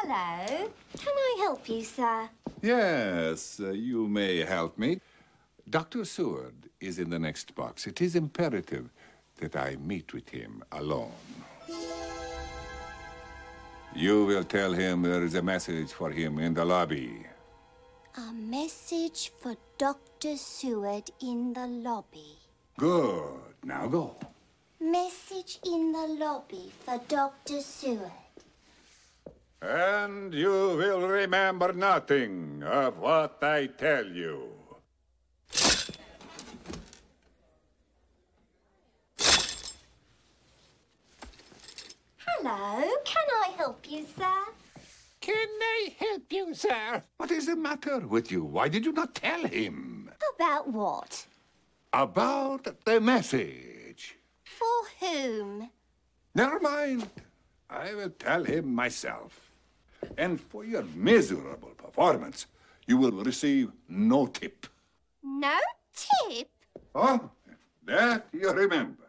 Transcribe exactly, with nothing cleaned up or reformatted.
Hello. Can I help you, sir? Yes, uh, you may help me. Doctor Seward is in the next box. It is imperative that I meet with him alone. You will tell him there is a message for him in the lobby. A message for Doctor Seward in the lobby. Good. Now go. Message in the lobby for Doctor Seward. And you will remember nothing of what I tell you. Hello. Can I help you, sir? Can I help you, sir? What is the matter with you? Why did you not tell him? About what? About the message. For whom? Never mind. I will tell him myself. And for your miserable performance, you will receive no tip. No tip? Oh, that you remember.